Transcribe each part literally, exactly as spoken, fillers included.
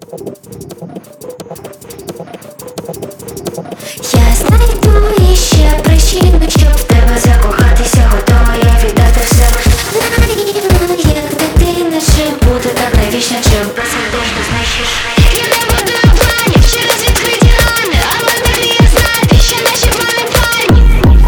Я знайду іще причину, щоб в тебе закохатися, готова я віддати все. Наївно, як дитина, чи буде так навічно, чи безсердечно знищиш. Я не буду планів через відкриті рани, але далі я знати, що наші плани парні.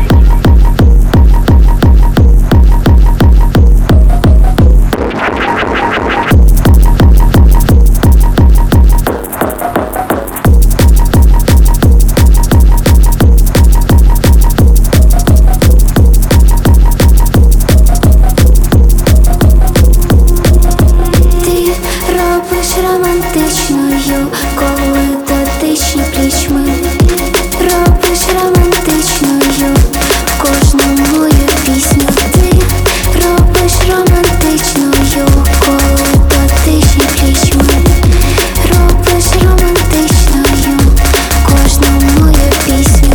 Романтичною, коли дотичні плічми. Робиш романтичною в кожну мою пісню. Ти робиш романтичною, коли дотичні плічми. Робиш романтичною в кожну мою пісню.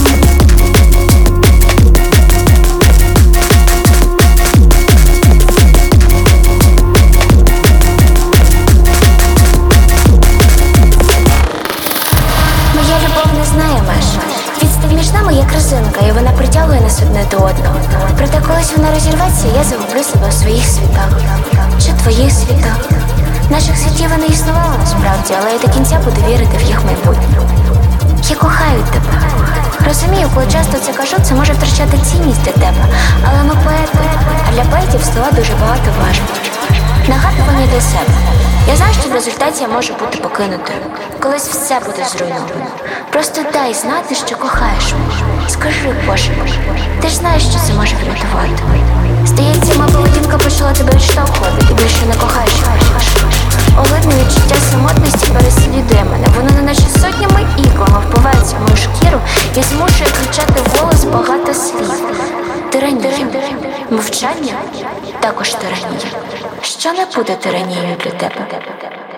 Моя любов не знає меж. Відстань між нами як резинка, і вона притягує нас одне до одного. Проте колись вона розірветься, я загублю себе у своїх світах. Чи твоїх світах. Наших світів не існувало насправді, але я до кінця буду вірити в їх майбутнє. Я кохаю тебе. Розумію, коли часто це кажу, це може втрачати цінність для тебе. Але ми поети, а для поетів слова дуже багато важать. Нагадування для себе. Я знаю, що в результаті я можу бути покинутою. Колись все буде зруйновано. Просто дай знати, що кохаєш мене. Скажи, Боже, ти ж знаєш, що це може врятувати. Здається, моя поведінка почала тебе відштовхувати. Ти більше не кохаєш мене. Огидне відчуття самотності переслідує мене. Воно неначе сотнями іклами впивається в мою шкіру і змушує кричати вголос багато слів. Тиранія. Мовчання також тиранія. Що не буде тиранією для тебе?